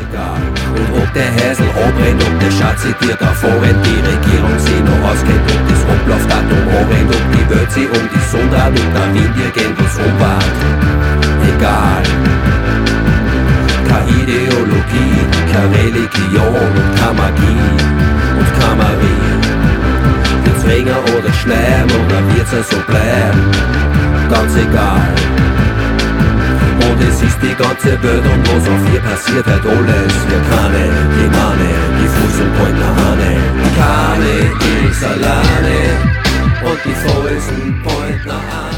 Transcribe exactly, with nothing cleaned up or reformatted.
egal. Und ob der Häsel anbrennt, ob der Schatz dir davor rennt, die Regierung sie noch auskennt, ob das Ablaufdatum anrennt, ob die Welt sie um die Sonne hat, ob der Wind irgendwas umwart. Egal. Keine Ideologie, keine Religion und keine Magie und keine Marie. Wird's Regen oder Schnee oder wird's so bleiben, ganz egal. Und es ist die ganze Welt und was auf ihr passiert hat alles. Wir keine, die Manne, die Fuß und Point nach Hane. Keine ist alleine und die Frau ist ein Point nach Hane.